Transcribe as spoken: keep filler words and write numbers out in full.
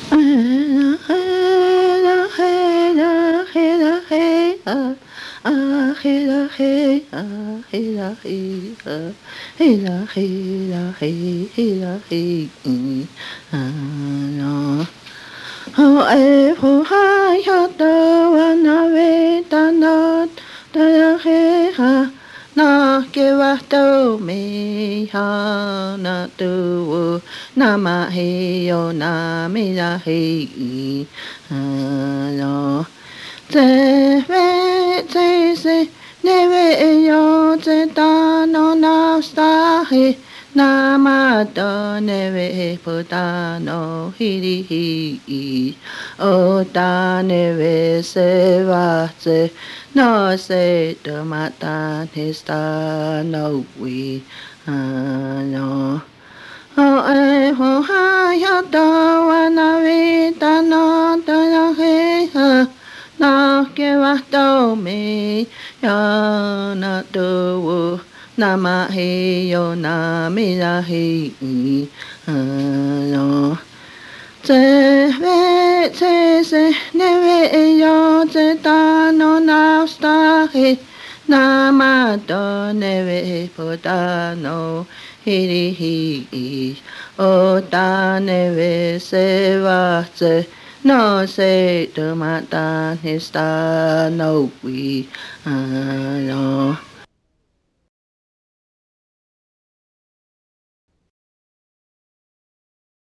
Hela, hela, hela, hela, hela. Ah, hela, hela, hela, hela. Hela, hela, hela, hela. Ah, no. Oh, eh, oh, hi, ha, da, wa, na, ve, da, na, da, da, he, ha. Na, ke, wa, do, me, ha, na, do, wo. Na, ma, he, yo, na, me, da, he, ah, no. Te, ve, te, se, ne, ve, yo, te, da, no, na, sta, he. Namada neve potano hiri hi o ta neve se va se no se tomata nesta no we no o e ho ha ya ta wa na vi ta no ta ya he ha na ke wa to me ya na to Nama he yo na mi na he no te ve te se ne ve yo te ta no na sta he nama do ne ve po ta no hi ri hi o ta ne ve se va se no se to ma ta ne sta no we no